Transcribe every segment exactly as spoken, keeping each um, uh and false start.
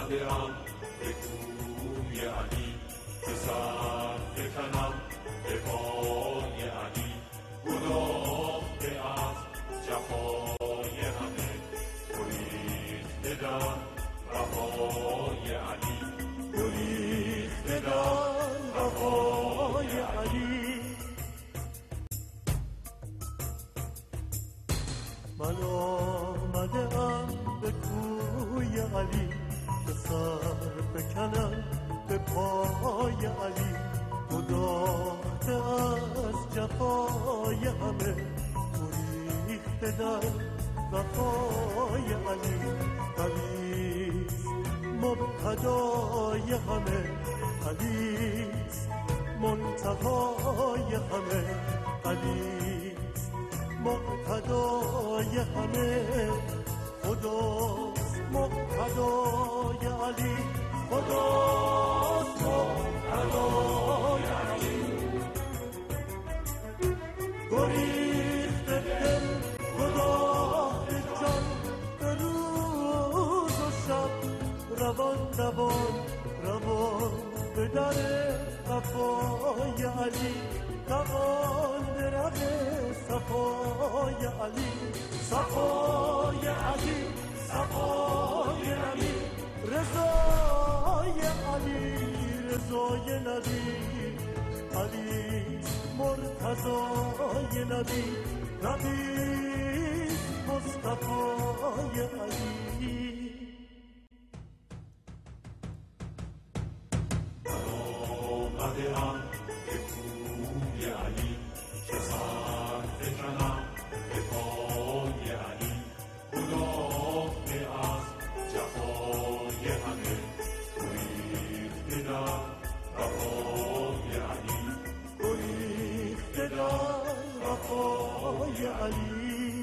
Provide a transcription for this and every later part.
آمده ام به کوی علی که سر فکنم به پای علی گداخته از جفای همه گریخته در وفای علی گریخته در وفای علی. من آمده ام به کوی علی که سر بکنم به پای علی گداخته از جفای همه گریخته در وفای علی. علیست مبتدای همه، علیست منتهای همه، علیست مقتدای همه. خداست مقتدای علی، خداست مقتدای علی. گریخته دل گداخته جان به روز و شب، روان روان روان به در وفای علی، روان به ره صفای علی. صفای علی صفای علی، رضای علی رضای نبی، علی مرتضای نبی، نبی مصطفای علی. آمده ام به کوی علی که سر فکنم به پای علی گداخته از جفای همه گریخته در وفای علی گریخته در وفای علی.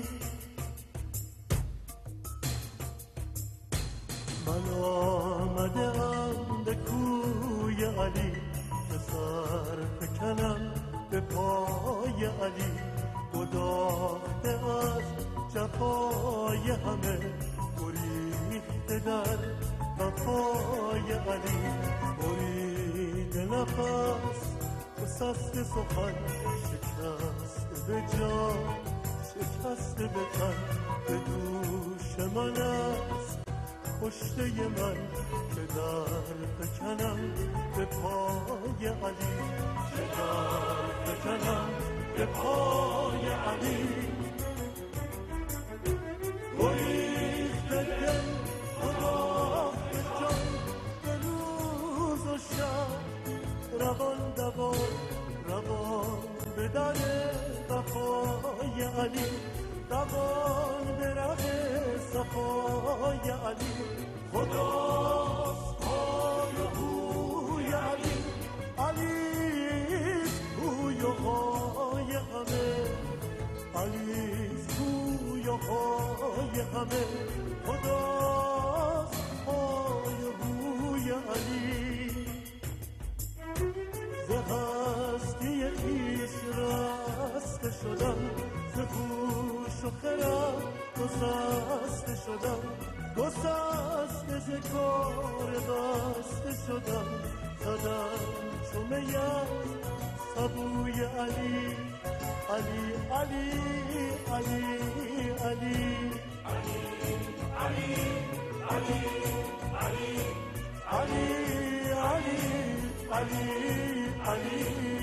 من آمده ام به کوی علی که سر فکنم به پای علی گداخته از جفای همه گریخته در وفای علی. برید نفس گسسته سخن، شکسته به جان شکسته به تن، به دوش من است کشته من که در فکنم به پای علی، که در فکنم به پای علی. گریخته دل گداخته جان به روز و شب، روان دوان روان به در وفای علی، روان به ره صفای علی. خداست پای و بوی علی، علیست بوی و های همه، علیست بوی و های همه. خداست پای و بوی علی. ز هستی خویش رسته شدم، ز هوش و خرد گسسته شدم، گسسته ز کار بسته شدم. زدم چو میم سبوی علی، علی علی علی علی علی علی علی علی علی علی علی علی.